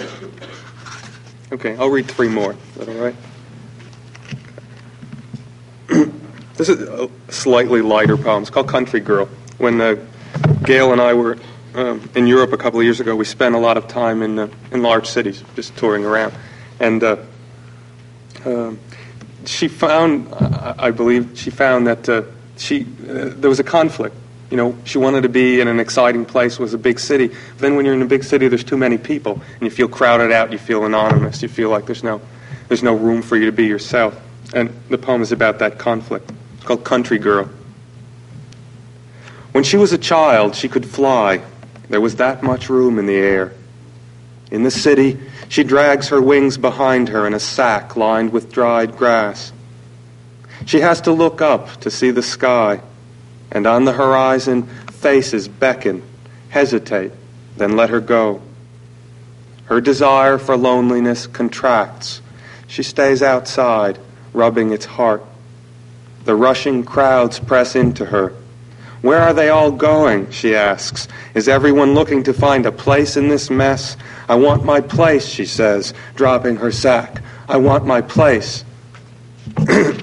Okay, I'll read 3 more. Is that all right? This is a slightly lighter poem. It's called Country Girl. When Gail and I were in Europe a couple of years ago, we spent a lot of time in large cities, just touring around. And she found, I believe, that there was a conflict. You know, she wanted to be in an exciting place, was a big city. But then when you're in a big city, there's too many people, and you feel crowded out, you feel anonymous, you feel like there's no room for you to be yourself. And the poem is about that conflict. It's called Country Girl. When she was a child, she could fly. There was that much room in the air. In the city, she drags her wings behind her in a sack lined with dried grass. She has to look up to see the sky, and on the horizon, faces beckon, hesitate, then let her go. Her desire for loneliness contracts. She stays outside, rubbing its heart. The rushing crowds press into her. Where are they all going, she asks. Is everyone looking to find a place in this mess? I want my place, she says, dropping her sack. I want my place.